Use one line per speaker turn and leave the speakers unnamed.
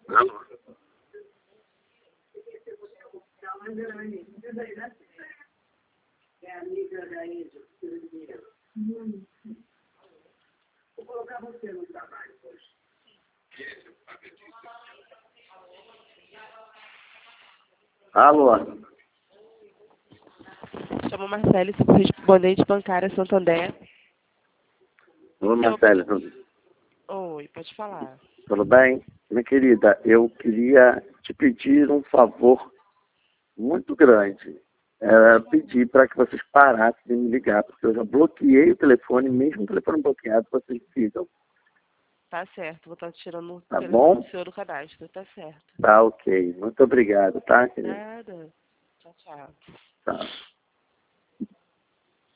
Alô?
É amiga da Índia, vou colocar você no trabalho hoje.
Alô?
Chamo Marcelo, sou correspondente bancária Santander.
Ô, Marcelo,
Oi, pode falar.
tudo bem? Minha querida, eu queria te pedir um favor muito grande. Pedir para que vocês parassem de me ligar, porque eu já bloqueei o telefone, mesmo o telefone bloqueado, vocês ficam.
Tá certo, vou estar tirando o
Tá
telefone
bom?
do senhor do cadastro, tá certo.
Tá ok. Muito obrigado, tá, querida?
Nada. Tchau, tchau.
Tá.